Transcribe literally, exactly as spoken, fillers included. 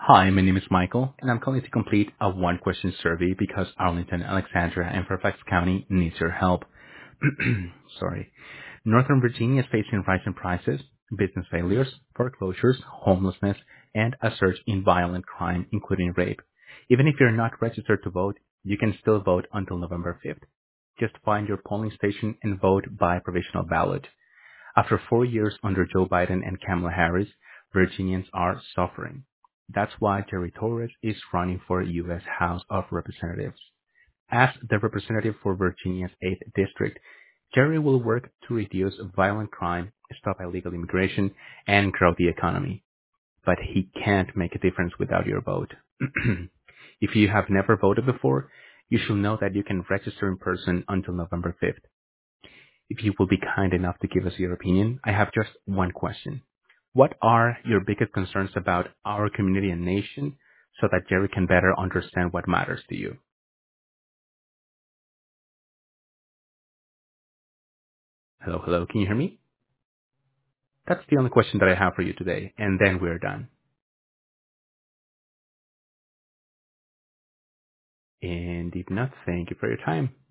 Hi, my name is Michael, and I'm calling to complete a one-question survey because Arlington, Alexandria, and Fairfax County needs your help. Sorry. Northern Virginia is facing rising prices, business failures, foreclosures, homelessness, and a surge in violent crime, including rape. Even if you're not registered to vote, you can still vote until November fifth. Just find your polling station and vote by provisional ballot. After four years under Joe Biden and Kamala Harris, Virginians are suffering. That's why Jerry Torres is running for U S House of Representatives. As the representative for Virginia's eighth District, Jerry will work to reduce violent crime, stop illegal immigration, and grow the economy. But he can't make a difference without your vote. If you have never voted before, you should know that you can register in person until November fifth. If you will be kind enough to give us your opinion, I have just one question. What are your biggest concerns about our community and nation so that Jerry can better understand what matters to you? Hello, hello, can you hear me? That's the only question that I have for you today, and then we're done. And if not, thank you for your time.